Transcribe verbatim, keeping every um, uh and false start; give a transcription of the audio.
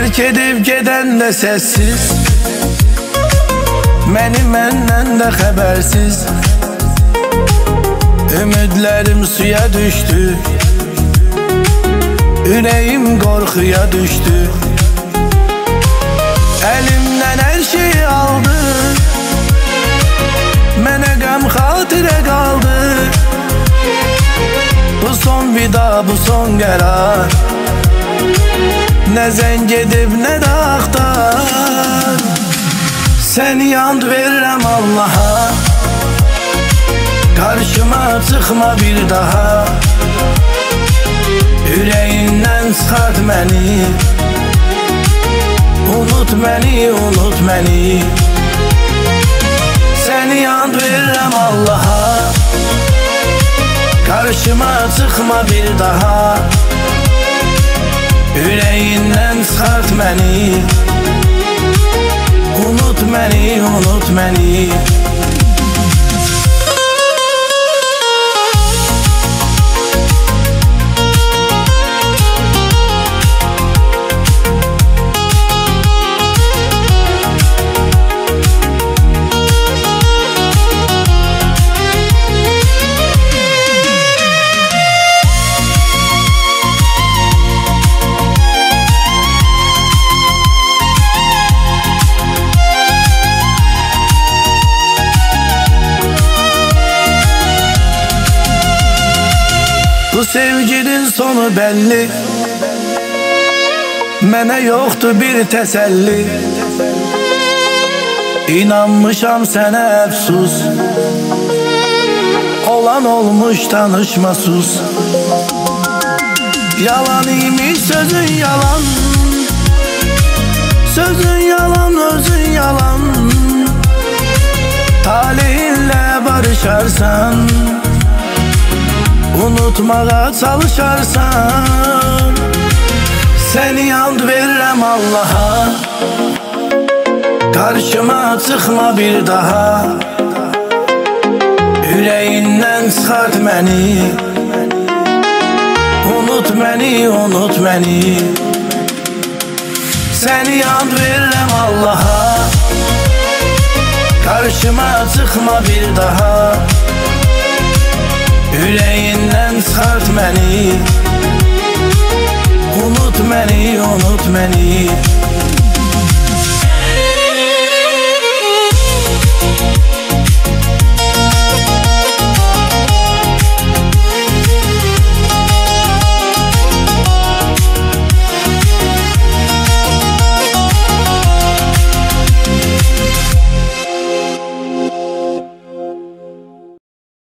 Terk edip geden de sessiz, məni məndən də xəbərsiz. Ümidlərim suya düşdü, ürəyim qorxuya düşdü. Əlimdən hər şey aldı, mənə qəm xatirə qaldı. Bu son vida, bu son qərar, nə zəng edib, nə də axtar. Səni and verirəm Allaha, karşıma çıxma bir daha. Ürəyindən çıxart məni, unut məni, unut məni. Səni and verirəm Allaha, karşıma çıxma bir daha. Ürəyindən çıxart məni, unut məni, unut məni. Bu sevginin sonu belli, mənə yoxdur bir təsəlli. İnanmışam sənə əfsus, olan olmuş danışmasız. Yalan imiş sözün yalan, sözün yalan, özün yalan. Talihинlə barışarsan, unutmağa çalışarsan. Səni and verirəm Allaha, karşıma çıxma bir daha. Ürəyindən çıxart məni, unut məni, unut məni. Səni and verirəm Allaha, karşıma çıxma bir daha. Ürəyindən çıxart məni, unut məni, unut məni.